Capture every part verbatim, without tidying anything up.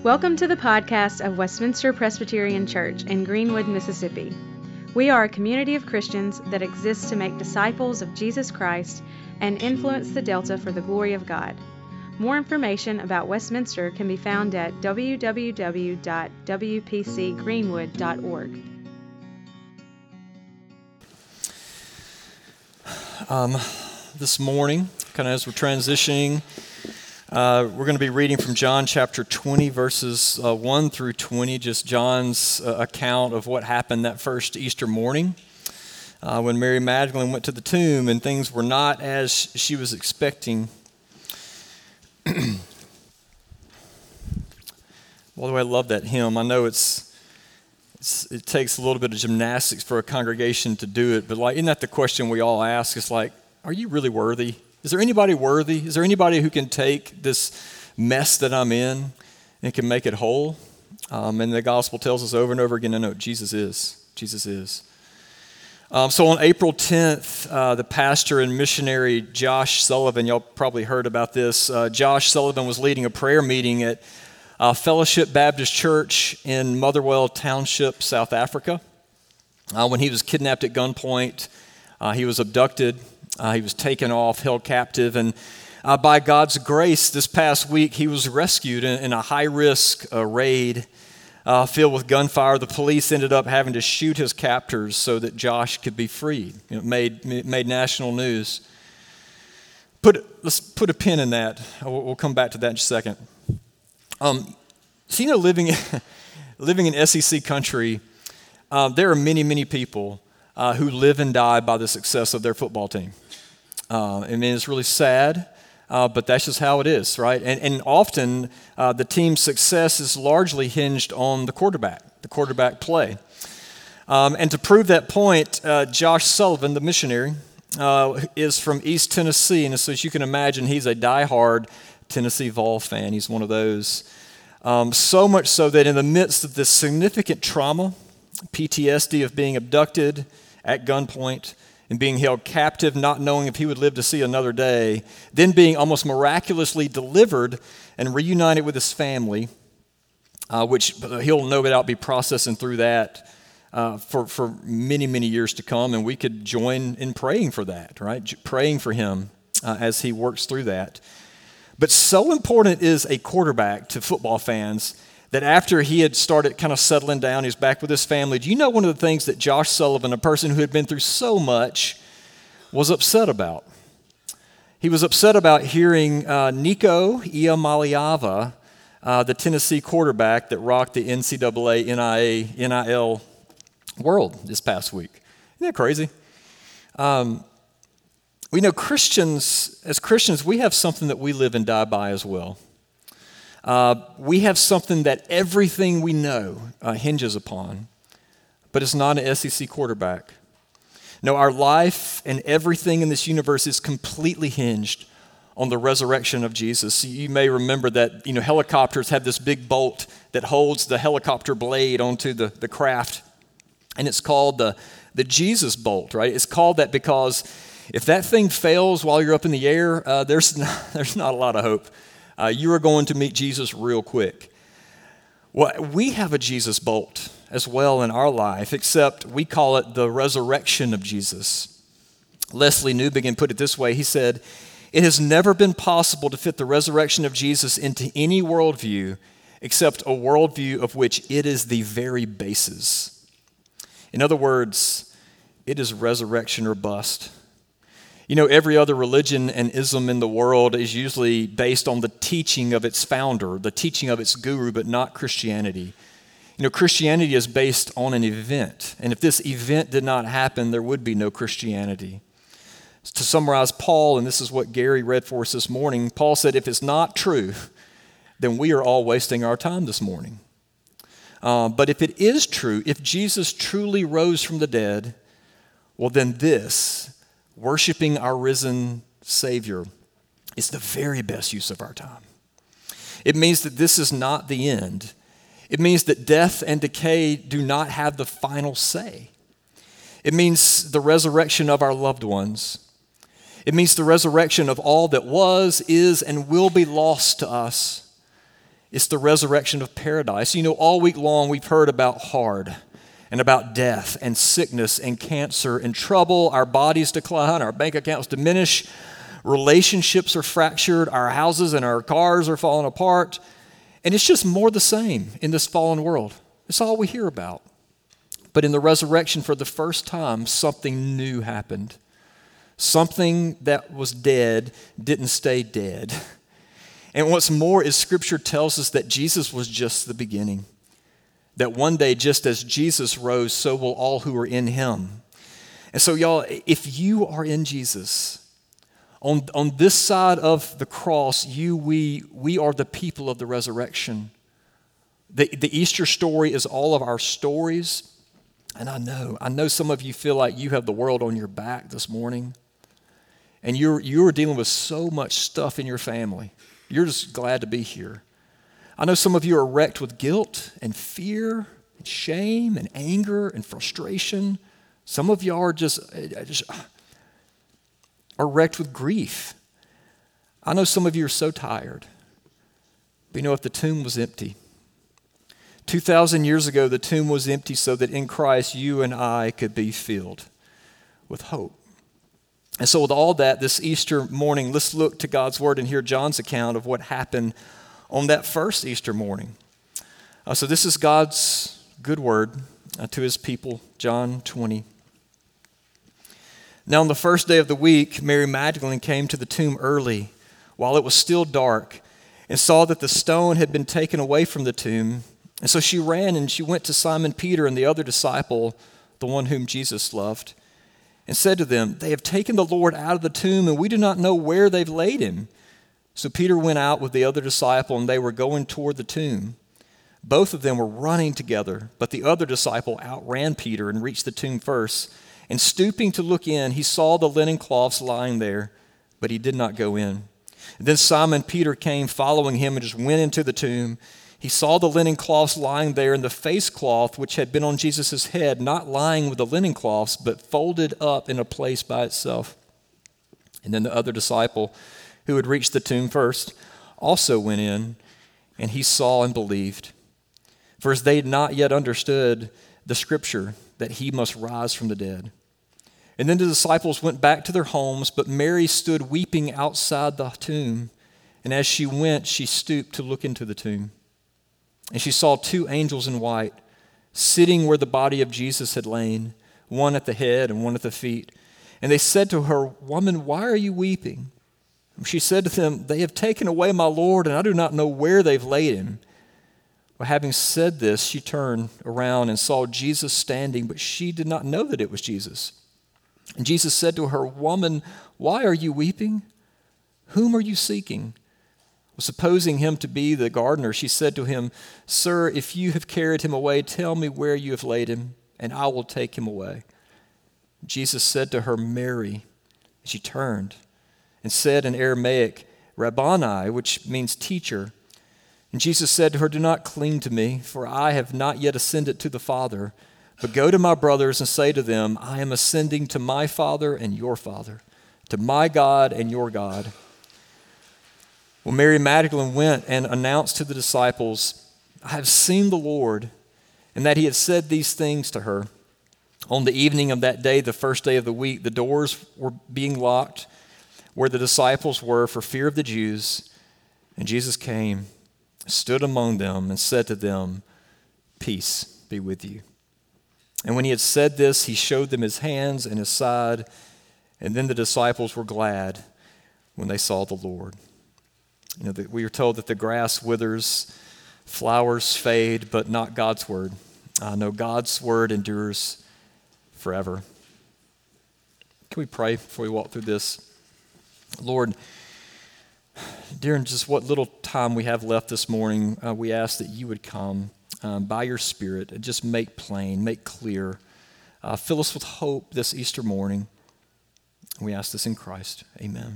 Welcome to the podcast of Westminster Presbyterian Church in Greenwood, Mississippi. We are a community of Christians that exists to make disciples of Jesus Christ and influence the Delta for the glory of God. More information about Westminster can be found at w w w dot w p c greenwood dot org. Um, this morning, kind of as we're transitioning, uh, we're going to be reading from John chapter twenty, verses uh, one through twenty, just John's uh, account of what happened that first Easter morning uh, when Mary Magdalene went to the tomb and things were not as she was expecting. Although I love that hymn, I know it's, it's it takes a little bit of gymnastics for a congregation to do it, but like, isn't that the question we all ask? It's like, are you really worthy? Is there anybody worthy? Is there anybody who can take this mess that I'm in and can make it whole? Um, and the gospel tells us over and over again, no, no, Jesus is. Jesus is. Um, so on April tenth, uh, the pastor and missionary Josh Sullivan, y'all probably heard about this. Uh, Josh Sullivan was leading a prayer meeting at uh, Fellowship Baptist Church in Motherwell Township, South Africa. Uh, when he was kidnapped at gunpoint, uh, he was abducted. Uh, he was taken off, held captive, and uh, by God's grace, this past week, he was rescued in, in a high-risk uh, raid uh, filled with gunfire. The police ended up having to shoot his captors so that Josh could be freed. It made it made national news. Put let's put a pin in that. We'll, we'll come back to that in just a second. Um, so you know, living living in S E C country, um, there are many, many people uh, who live and die by the success of their football team. Uh, I mean, it's really sad, uh, but that's just how it is, right? And, and often, uh, the team's success is largely hinged on the quarterback, the quarterback play. Um, and to prove that point, uh, Josh Sullivan, the missionary, uh, is from East Tennessee, and so as you can imagine, he's a diehard Tennessee Vol fan. He's one of those. Um, so much so that in the midst of this significant trauma, P T S D of being abducted at gunpoint, and being held captive, not knowing if he would live to see another day, then being almost miraculously delivered and reunited with his family, uh, which he'll no doubt be processing through that uh, for, for many, many years to come, and we could join in praying for that, right? J- praying for him uh, as he works through that. But so important is a quarterback to football fans that after he had started kind of settling down, he's back with his family. Do you know one of the things that Josh Sullivan, a person who had been through so much, was upset about? He was upset about hearing uh, Nico Iamaleava, uh, the Tennessee quarterback that rocked the N C double A, N I A, N I L world this past week. Isn't that crazy? Um, we know Christians, as Christians, we have something that we live and die by as well. Uh, we have something that everything we know uh, hinges upon, but it's not an S E C quarterback. No, our life and everything in this universe is completely hinged on the resurrection of Jesus. You may remember that, you know, helicopters have this big bolt that holds the helicopter blade onto the, the craft, and it's called the, the Jesus bolt, right? It's called that because if that thing fails while you're up in the air, uh, there's not, there's not a lot of hope. Uh, you are going to meet Jesus real quick. Well, we have a Jesus bolt as well in our life, except we call it the resurrection of Jesus. Leslie Newbigin put it this way. He said, "It has never been possible to fit the resurrection of Jesus into any worldview except a worldview of which it is the very basis." In other words, it is resurrection or bust. You know, every other religion and ism in the world is usually based on the teaching of its founder, the teaching of its guru, but not Christianity. You know, Christianity is based on an event, and if this event did not happen, there would be no Christianity. To summarize Paul, and this is what Gary read for us this morning, Paul said, if it's not true, then we are all wasting our time this morning. Uh, but if it is true, if Jesus truly rose from the dead, well, then this, worshiping our risen Savior, is the very best use of our time. It means that this is not the end. It means that death and decay do not have the final say. It means the resurrection of our loved ones. It means the resurrection of all that was, is, and will be lost to us. It's the resurrection of paradise. You know, all week long we've heard about hard and about death and sickness and cancer and trouble. Our bodies decline, our bank accounts diminish, relationships are fractured, our houses and our cars are falling apart. And it's just more the same in this fallen world. It's all we hear about. But in the resurrection, for the first time, something new happened. Something that was dead didn't stay dead. And what's more is Scripture tells us that Jesus was just the beginning. That one day, just as Jesus rose, so will all who are in him. And so, y'all, if you are in Jesus, on, on this side of the cross, you, we, we are the people of the resurrection. The, the Easter story is all of our stories. And I know, I know some of you feel like you have the world on your back this morning. And you're, you're dealing with so much stuff in your family. You're just glad to be here. I know some of you are wrecked with guilt and fear and shame and anger and frustration. Some of you are just, just are wrecked with grief. I know some of you are so tired. But you know, if the tomb was empty, two thousand years ago, the tomb was empty so that in Christ you and I could be filled with hope. And so with all that, this Easter morning, let's look to God's Word and hear John's account of what happened on that first Easter morning. Uh, so this is God's good word uh, to his people, John twenty. Now on the first day of the week, Mary Magdalene came to the tomb early, while it was still dark, and saw that the stone had been taken away from the tomb. And so she ran and she went to Simon Peter and the other disciple, the one whom Jesus loved, and said to them, "They have taken the Lord out of the tomb, and we do not know where they've laid him." So Peter went out with the other disciple, and they were going toward the tomb. Both of them were running together, but the other disciple outran Peter and reached the tomb first. And stooping to look in, he saw the linen cloths lying there, but he did not go in. And then Simon Peter came following him and just went into the tomb. He saw the linen cloths lying there, and the face cloth which had been on Jesus' head, not lying with the linen cloths, but folded up in a place by itself. And then the other disciple, who had reached the tomb first, also went in, and he saw and believed. For as they had not yet understood the scripture that he must rise from the dead. And then the disciples went back to their homes, but Mary stood weeping outside the tomb. And as she went, she stooped to look into the tomb. And she saw two angels in white, sitting where the body of Jesus had lain, one at the head and one at the feet. And they said to her, "Woman, why are you weeping?" She said to them, "They have taken away my Lord, and I do not know where they've laid him." Well, having said this, she turned around and saw Jesus standing, but she did not know that it was Jesus. And Jesus said to her, "Woman, why are you weeping? Whom are you seeking?" Well, supposing him to be the gardener, she said to him, "Sir, if you have carried him away, tell me where you have laid him, and I will take him away." Jesus said to her, "Mary." And she turned and said in Aramaic, "Rabboni," which means teacher. And Jesus said to her, "Do not cling to me, for I have not yet ascended to the Father, but go to my brothers and say to them, I am ascending to my Father and your Father, to my God and your God." Well, Mary Magdalene went and announced to the disciples, "I have seen the Lord," and that he had said these things to her. On the evening of that day, the first day of the week, the doors were being locked where the disciples were for fear of the Jews. And Jesus came, stood among them, and said to them, "Peace be with you." And when he had said this, he showed them his hands and his side. And then the disciples were glad when they saw the Lord. You know, we are told that the grass withers, flowers fade, but not God's word. I know God's word endures forever. Can we pray before we walk through this? Lord, during just what little time we have left this morning, uh, we ask that you would come um, by your Spirit and just make plain, make clear, uh, fill us with hope this Easter morning. We ask this in Christ. Amen.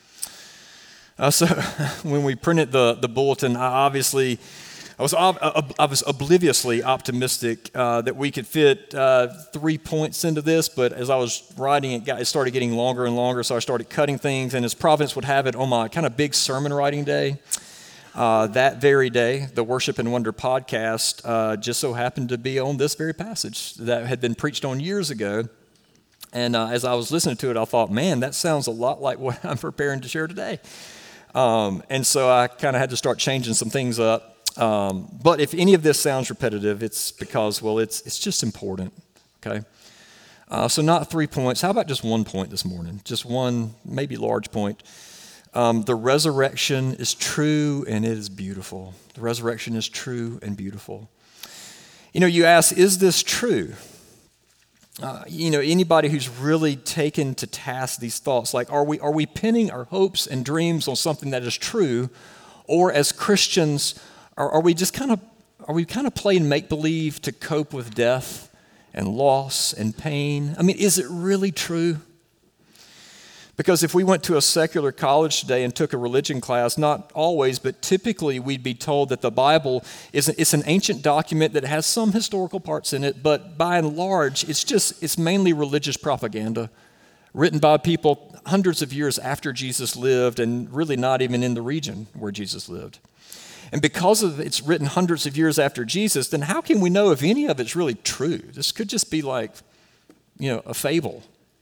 Uh, so when we printed the, the bulletin, I obviously, I was, I was obliviously optimistic uh, that we could fit uh, three points into this, but as I was writing it, got, it started getting longer and longer, so I started cutting things, and as Providence would have it, on my kind of big sermon writing day, Uh, that very day, the Worship and Wonder podcast uh, just so happened to be on this very passage that had been preached on years ago. And uh, as I was listening to it, I thought, man, that sounds a lot like what I'm preparing to share today. Um, and so I kind of had to start changing some things up. Um, but if any of this sounds repetitive, it's because, well, it's it's just important, okay? Uh, so not three points. How about just one point this morning? Just one, maybe large point. Um, the resurrection is true and it is beautiful. The resurrection is true and beautiful. You know, you ask, is this true? Uh, you know, anybody who's really taken to task these thoughts, like, are we are we pinning our hopes and dreams on something that is true, or as Christians, are, are we just kind of are we kind of playing make believe to cope with death and loss and pain? I mean, is it really true? Because if we went to a secular college today and took a religion class, not always, but typically we'd be told that the Bible is an, it's an ancient document that has some historical parts in it, but by and large, it's just, it's mainly religious propaganda written by people hundreds of years after Jesus lived and really not even in the region where Jesus lived. And because of it's written hundreds of years after Jesus, then how can we know if any of it's really true? This could just be like, you know, a fable.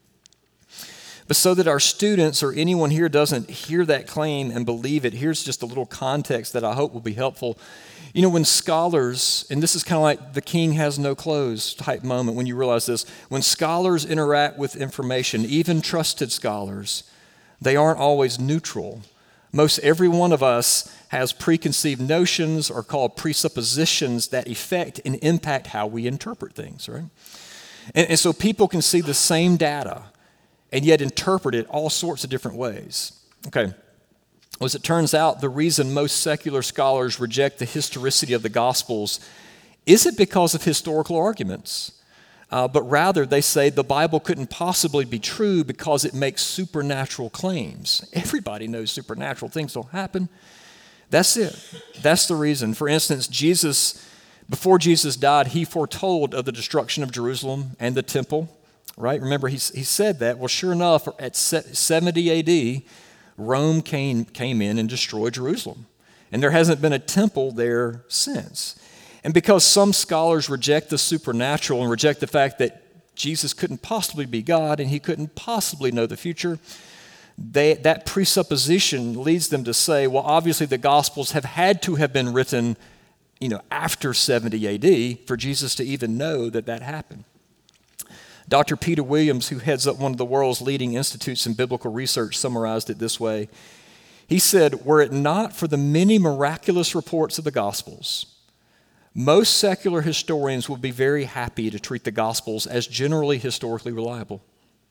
But so that our students or anyone here doesn't hear that claim and believe it, here's just a little context that I hope will be helpful. You know, when scholars, and this is kind of like the king has no clothes type moment when you realize this, when scholars interact with information, even trusted scholars, they aren't always neutral. Most every one of us has preconceived notions or called presuppositions that affect and impact how we interpret things, right? And, and so people can see the same data and yet interpret it all sorts of different ways. Okay, well, as it turns out, the reason most secular scholars reject the historicity of the Gospels isn't because of historical arguments, uh, but rather they say the Bible couldn't possibly be true because it makes supernatural claims. Everybody knows supernatural things don't happen. That's it. That's the reason. For instance, Jesus, before Jesus died, he foretold of the destruction of Jerusalem and the temple. Right? Remember, he, he said that. Well, sure enough, at seventy A D, Rome came, came in and destroyed Jerusalem. And there hasn't been a temple there since. And because some scholars reject the supernatural and reject the fact that Jesus couldn't possibly be God and he couldn't possibly know the future, they, that presupposition leads them to say, well, obviously the Gospels have had to have been written, you know, after seventy A D for Jesus to even know that that happened. Doctor Peter Williams, who heads up one of the world's leading institutes in biblical research, summarized it this way. He said, were it not for the many miraculous reports of the Gospels, most secular historians would be very happy to treat the Gospels as generally historically reliable.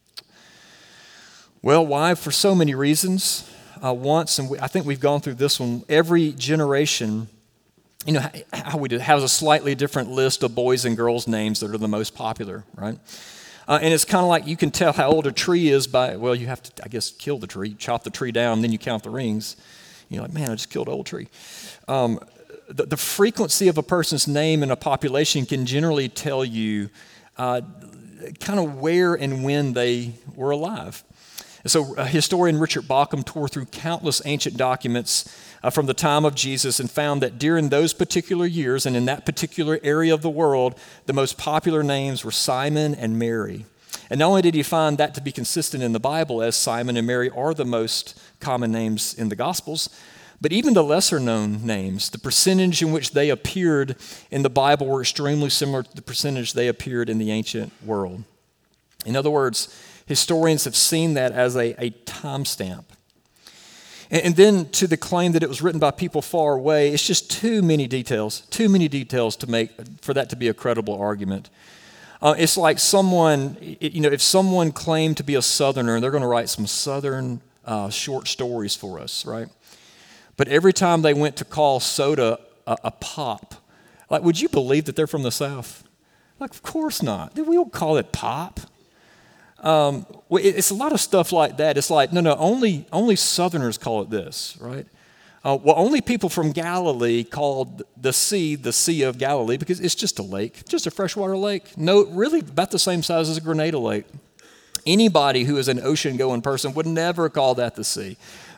Well, why? For so many reasons. Uh, once, and we, I think we've gone through this one, every generation, you know, how we do, has a slightly different list of boys and girls' names that are the most popular, right? Uh, and it's kind of like you can tell how old a tree is by, well, you have to, I guess, kill the tree, chop the tree down, then you count the rings. You're like, man, I just killed an old tree. Um, the, the frequency of a person's name in a population can generally tell you uh, kind of where and when they were alive. And so uh, historian Richard Bauckham tore through countless ancient documents uh, from the time of Jesus and found that during those particular years and in that particular area of the world, the most popular names were Simon and Mary. And not only did he find that to be consistent in the Bible, as Simon and Mary are the most common names in the Gospels, but even the lesser known names, the percentage in which they appeared in the Bible were extremely similar to the percentage they appeared in the ancient world. In other words, historians have seen that as a, a timestamp. And, and then to the claim that it was written by people far away, it's just too many details, too many details to make for that to be a credible argument. Uh, it's like someone, you know, if someone claimed to be a Southerner, they're going to write some Southern uh, short stories for us, right? But every time they went to call soda a, a pop, like, would you believe that they're from the South? Like, of course not. We don't call it pop. Um, it's a lot of stuff like that. It's like, no, no, only only Southerners call it this, right? Uh, well, only people from Galilee called the sea the Sea of Galilee because it's just a lake, just a freshwater lake. No, really about the same size as a Grenada Lake. Anybody who is an ocean-going person would never call that the sea.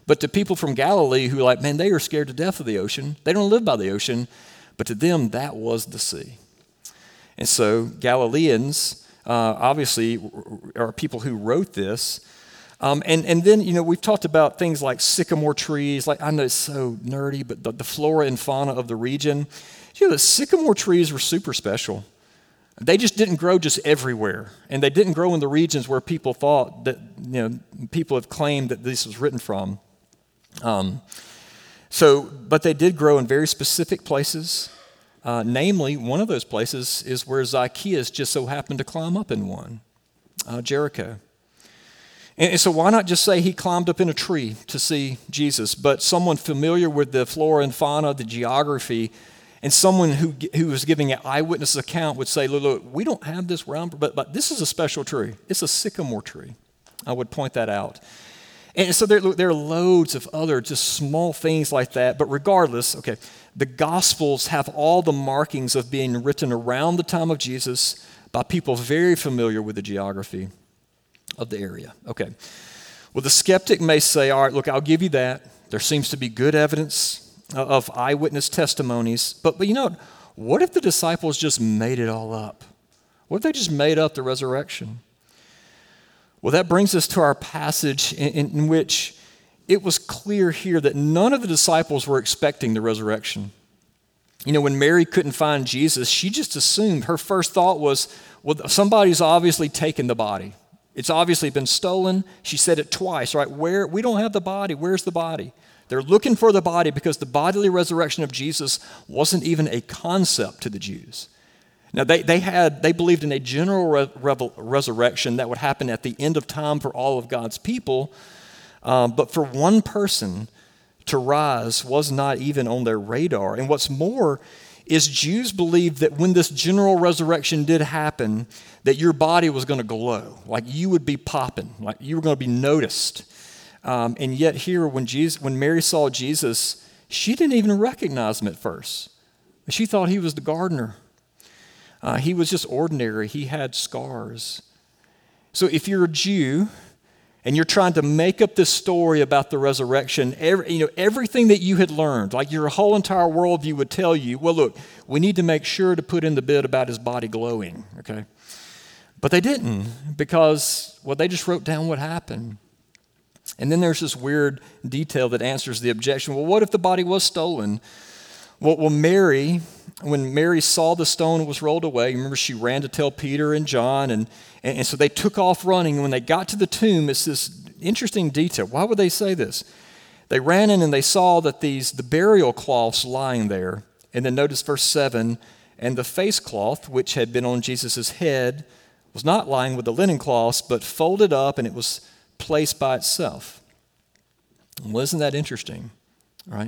But to people from Galilee who are like, man, they are scared to death of the ocean. They don't live by the ocean. But to them, that was the sea. And so Galileans, uh, obviously, are people who wrote this. Um, and, and then, you know, we've talked about things like sycamore trees. Like, I know it's so nerdy, but the, the flora and fauna of the region. You know, the sycamore trees were super special. They just didn't grow just everywhere. And they didn't grow in the regions where people thought that, you know, people have claimed that this was written from. Um, so, but they did grow in very specific places. Uh, namely, one of those places is where Zacchaeus just so happened to climb up in one, uh, Jericho. And, and so why not just say he climbed up in a tree to see Jesus, but someone familiar with the flora and fauna, the geography, and someone who who was giving an eyewitness account would say, look, look, we don't have this round, but, but this is a special tree. It's a sycamore tree. I would point that out. And so there, there are loads of other just small things like that. But regardless, okay, the Gospels have all the markings of being written around the time of Jesus by people very familiar with the geography of the area. Okay. Well, the skeptic may say, all right, look, I'll give you that. There seems to be good evidence of eyewitness testimonies. But, but you know, what if the disciples just made it all up? What if they just made up the resurrection? Well, that brings us to our passage in, in which it was clear here that none of the disciples were expecting the resurrection. You know, when Mary couldn't find Jesus, she just assumed, her first thought was, well, somebody's obviously taken the body. It's obviously been stolen. She said it twice, right? Where? We don't have the body. Where's the body? They're looking for the body because the bodily resurrection of Jesus wasn't even a concept to the Jews. Now, they, they had they believed in a general re- re- resurrection that would happen at the end of time for all of God's people. Um, but for one person to rise was not even on their radar. And what's more is Jews believed that when this general resurrection did happen, that your body was going to glow, like you would be popping, like you were going to be noticed. Um, and yet here, when Jesus, when Mary saw Jesus, she didn't even recognize him at first. She thought he was the gardener. Uh, he was just ordinary. He had scars. So if you're a Jew and you're trying to make up this story about the resurrection, every, you know, everything that you had learned, like your whole entire worldview would tell you, well, look, we need to make sure to put in the bit about his body glowing, okay? But they didn't because, well, they just wrote down what happened. And then there's this weird detail that answers the objection. Well, what if the body was stolen? Well, well, Mary, when Mary saw the stone was rolled away, remember she ran to tell Peter and John, and, and, and so they took off running. And when they got to the tomb, it's this interesting detail. Why would they say this? They ran in and they saw that these the burial cloths lying there. And then notice verse seven, and the face cloth, which had been on Jesus' head, was not lying with the linen cloths, but folded up, and it was placed by itself. Well, isn't that interesting, right?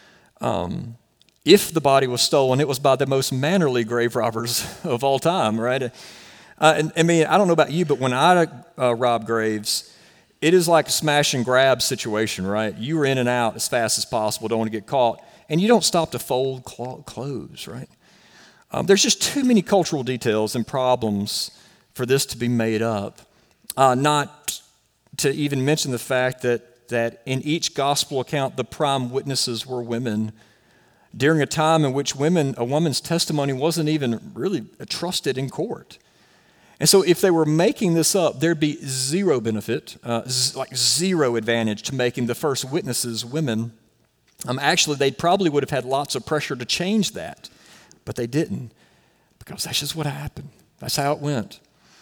Um, if the body was stolen, it was by the most mannerly grave robbers of all time, right? Uh, and, I mean, I don't know about you, but when I uh, rob graves, it is like a smash and grab situation, right? You are in and out as fast as possible, don't want to get caught, and you don't stop to fold cl- clothes, right? Um, there's just too many cultural details and problems for this to be made up. Uh, not to even mention the fact that, that in each gospel account, the prime witnesses were women during a time in which women, a woman's testimony wasn't even really trusted in court. And so if they were making this up, there'd be zero benefit, uh, z- like zero advantage to making the first witnesses women. Um, actually, they probably would have had lots of pressure to change that, but they didn't because that's just what happened. That's how it went.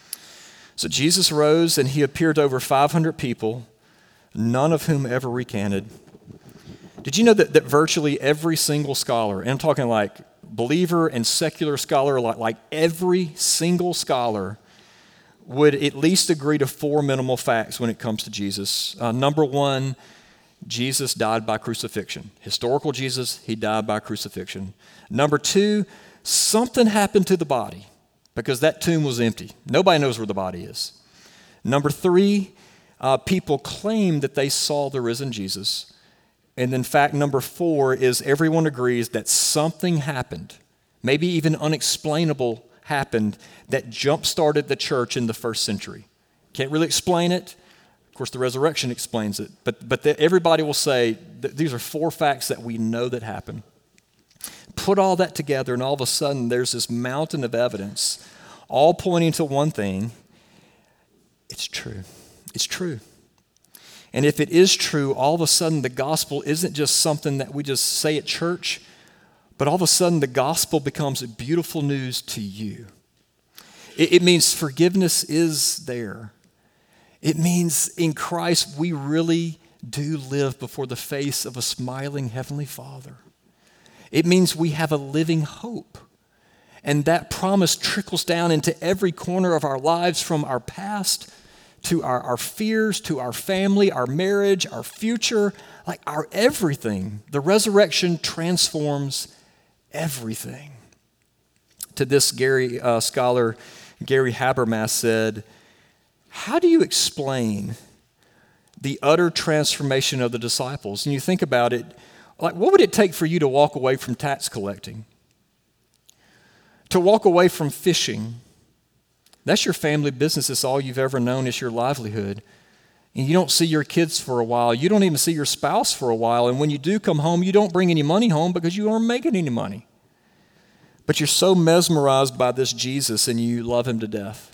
So Jesus rose and he appeared to over five hundred people, none of whom ever recanted. Did you know that, that virtually every single scholar, and I'm talking like believer and secular scholar, like, like every single scholar would at least agree to four minimal facts when it comes to Jesus. Uh, number one, Jesus died by crucifixion. Historical Jesus, he died by crucifixion. Number two, something happened to the body, because that tomb was empty. Nobody knows where the body is. Number three, uh, people claim that they saw the risen Jesus. And then fact number four is everyone agrees that something happened, maybe even unexplainable happened, that jump-started the church in the first century. Can't really explain it. course, the resurrection explains it. But, but the, everybody will say, th- these are four facts that we know that happen. Put all that together, and all of a sudden, there's this mountain of evidence, all pointing to one thing. It's true. It's true. And if it is true, all of a sudden, the gospel isn't just something that we just say at church, but all of a sudden, the gospel becomes beautiful news to you. It, it means forgiveness is there. It means in Christ, we really do live before the face of a smiling Heavenly Father. It means we have a living hope. And that promise trickles down into every corner of our lives, from our past to our, our fears, to our family, our marriage, our future, like our everything. The resurrection transforms everything. To this, Gary uh, scholar Gary Habermas said, how do you explain the utter transformation of the disciples? And you think about it, like, what would it take for you to walk away from tax collecting? To walk away from fishing? That's your family business. It's all you've ever known. It's your livelihood. And you don't see your kids for a while. You don't even see your spouse for a while. And when you do come home, you don't bring any money home because you aren't making any money. But you're so mesmerized by this Jesus and you love him to death.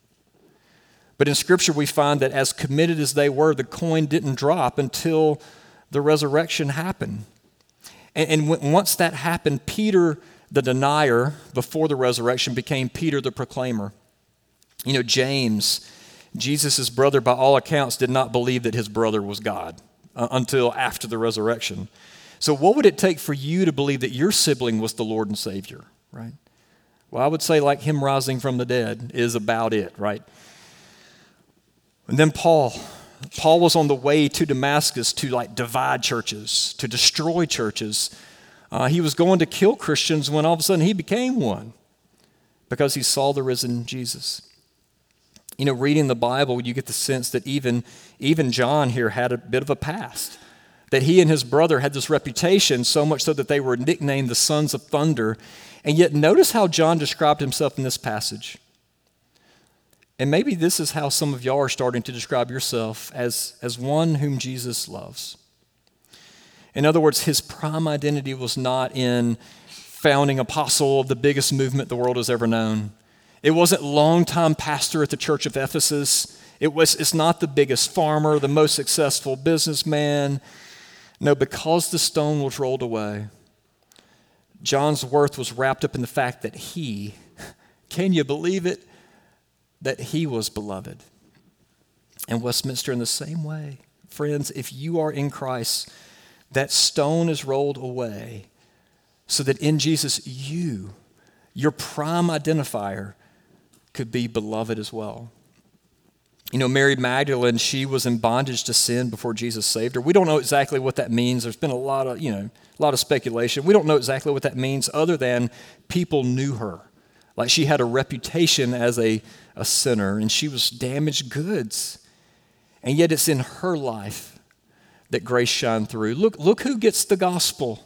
But in Scripture, we find that as committed as they were, the coin didn't drop until the resurrection happened. And, and when, once that happened, Peter, the denier before the resurrection, became Peter the proclaimer. You know, James, Jesus' brother, by all accounts, did not believe that his brother was God uh, until after the resurrection. So what would it take for you to believe that your sibling was the Lord and Savior, right? Well, I would say like him rising from the dead is about it, right? And then Paul. Paul was on the way to Damascus to like divide churches, to destroy churches. Uh, he was going to kill Christians when all of a sudden he became one because he saw the risen Jesus. You know, reading the Bible, you get the sense that even, even John here had a bit of a past, that he and his brother had this reputation, so much so that they were nicknamed the Sons of Thunder. And yet notice how John described himself in this passage. And maybe this is how some of y'all are starting to describe yourself, as, as one whom Jesus loves. In other words, his prime identity was not in founding apostle of the biggest movement the world has ever known. It wasn't longtime pastor at the church of Ephesus. It was, it's not the biggest farmer, the most successful businessman. No, because the stone was rolled away, John's worth was wrapped up in the fact that he, can you believe it? That he was beloved. And Westminster, in the same way, friends, if you are in Christ, that stone is rolled away so that in Jesus, you, your prime identifier, could be beloved as well. You know, Mary Magdalene, she was in bondage to sin before Jesus saved her. We don't know exactly what that means. There's been a lot of, you know, a lot of speculation. We don't know exactly what that means other than people knew her. Like she had a reputation as a, a sinner, and she was damaged goods. And yet it's in her life that grace shined through. Look, look who gets the gospel.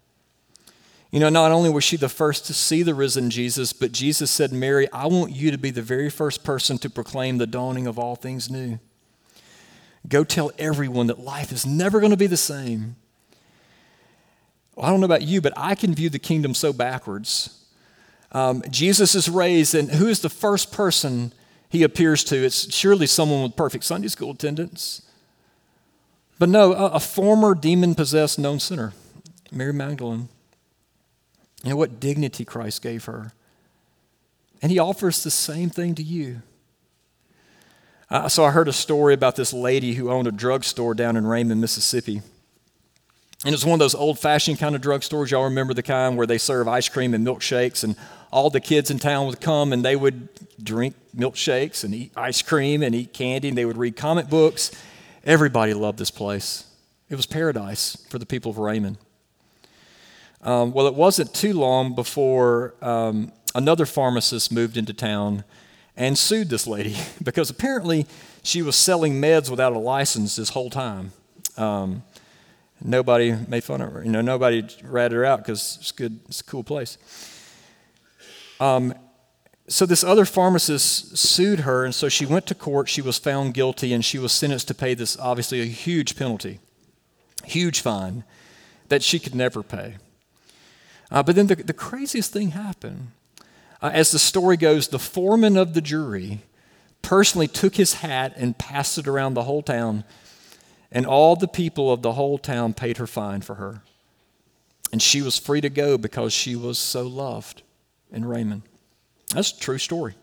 You know, not only was she the first to see the risen Jesus, but Jesus said, Mary, I want you to be the very first person to proclaim the dawning of all things new. Go tell everyone that life is never going to be the same. Well, I don't know about you, but I can view the kingdom so backwards. Um, Jesus is raised, and who is the first person he appears to? It's surely someone with perfect Sunday school attendance. But no, a, a former demon-possessed known sinner, Mary Magdalene. You know what dignity Christ gave her. And he offers the same thing to you. Uh, so I heard a story about this lady who owned a drugstore down in Raymond, Mississippi. And it's one of those old-fashioned kind of drugstores. Y'all remember the kind where they serve ice cream and milkshakes, and all the kids in town would come and they would drink milkshakes and eat ice cream and eat candy, and they would read comic books. Everybody loved this place. It was paradise for the people of Raymond. Um, well, it wasn't too long before um, another pharmacist moved into town and sued this lady because apparently she was selling meds without a license this whole time. Um, nobody made fun of her. You know, nobody ratted her out because it's good. It's a cool place. Um, So this other pharmacist sued her, and so she went to court. She was found guilty, and she was sentenced to pay this, obviously, a huge penalty, huge fine that she could never pay. Uh, but then the, the craziest thing happened. Uh, as the story goes, the foreman of the jury personally took his hat and passed it around the whole town, and all the people of the whole town paid her fine for her. And she was free to go because she was so loved in Raymond. That's a true story.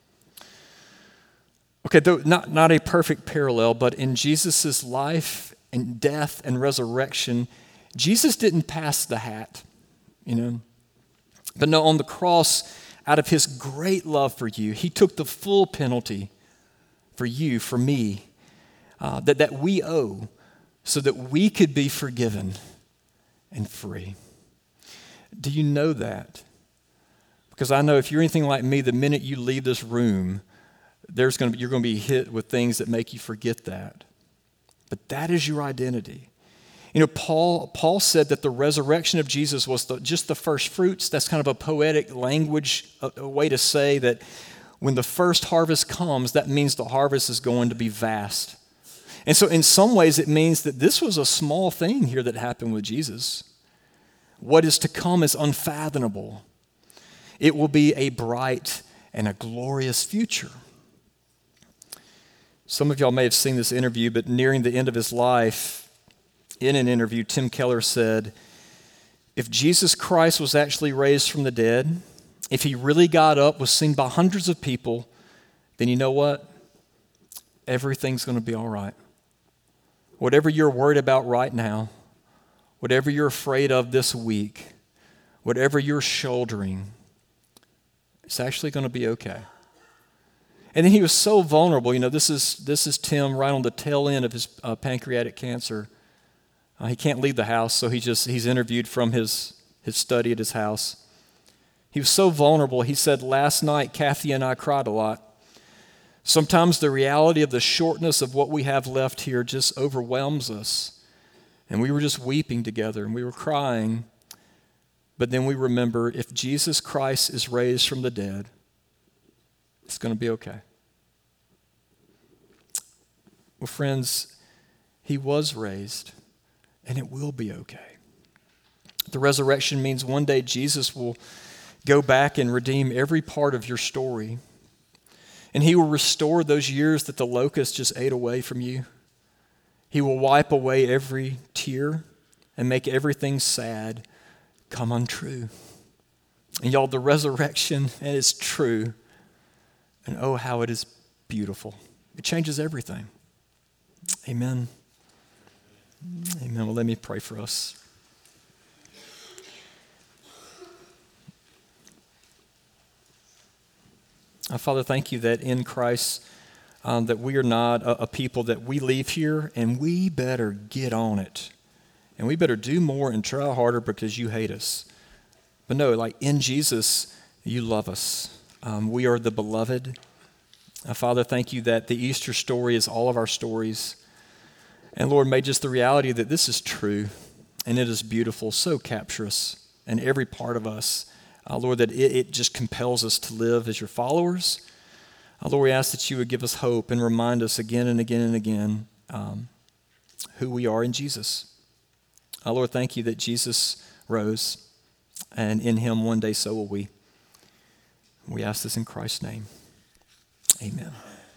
Okay, though not, not a perfect parallel, but in Jesus' life and death and resurrection, Jesus didn't pass the hat, you know. But no, on the cross, out of his great love for you, he took the full penalty for you, for me, uh, that, that we owe so that we could be forgiven and free. Do you know that? Because I know if you're anything like me, the minute you leave this room, there's going to be, you're going to be hit with things that make you forget that. But that is your identity. You know, Paul, Paul said that the resurrection of Jesus was the, just the first fruits. That's kind of a poetic language, a, a way to say that when the first harvest comes, that means the harvest is going to be vast. And so in some ways, it means that this was a small thing here that happened with Jesus. What is to come is unfathomable. It will be a bright and a glorious future. Some of y'all may have seen this interview, but nearing the end of his life, in an interview, Tim Keller said, if Jesus Christ was actually raised from the dead, if he really got up, was seen by hundreds of people, then you know what? Everything's going to be all right. Whatever you're worried about right now, whatever you're afraid of this week, whatever you're shouldering, it's actually going to be okay. And then he was so vulnerable. You know, this is this is Tim right on the tail end of his uh, pancreatic cancer. Uh, he can't leave the house, so he just he's interviewed from his his study at his house. He was so vulnerable. He said, last night, Kathy and I cried a lot. Sometimes the reality of the shortness of what we have left here just overwhelms us. And we were just weeping together, and we were crying. But then we remember, if Jesus Christ is raised from the dead, it's going to be okay. Well, friends, he was raised, and it will be okay. The resurrection means one day Jesus will go back and redeem every part of your story. And he will restore those years that the locust just ate away from you. He will wipe away every tear and make everything sad come untrue. And y'all, the resurrection, and it's true. And oh, how it is beautiful. It changes everything. Amen. Amen. Well, let me pray for us. Uh, Father, thank you that in Christ, um, that we are not a, a people that we leave here and we better get on it. And we better do more and try harder because you hate us. But no, like in Jesus, you love us. Um, we are the beloved. Uh, Father, thank you that the Easter story is all of our stories. And Lord, may just the reality that this is true and it is beautiful so capture us and every part of us. Uh, Lord, that it, it just compels us to live as your followers. Uh, Lord, we ask that you would give us hope and remind us again and again and again um, who we are in Jesus. Uh, Lord, thank you that Jesus rose, and in him one day so will we. We ask this in Christ's name. Amen.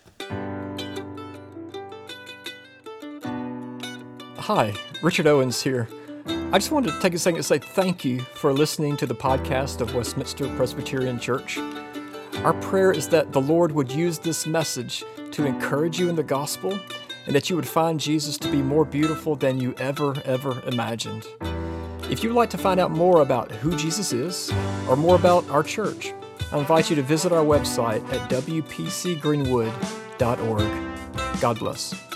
Hi, Richard Owens here. I just wanted to take a second to say thank you for listening to the podcast of Westminster Presbyterian Church. Our prayer is that the Lord would use this message to encourage you in the gospel and that you would find Jesus to be more beautiful than you ever, ever imagined. If you'd like to find out more about who Jesus is or more about our church, I invite you to visit our website at w p c greenwood dot org. God bless.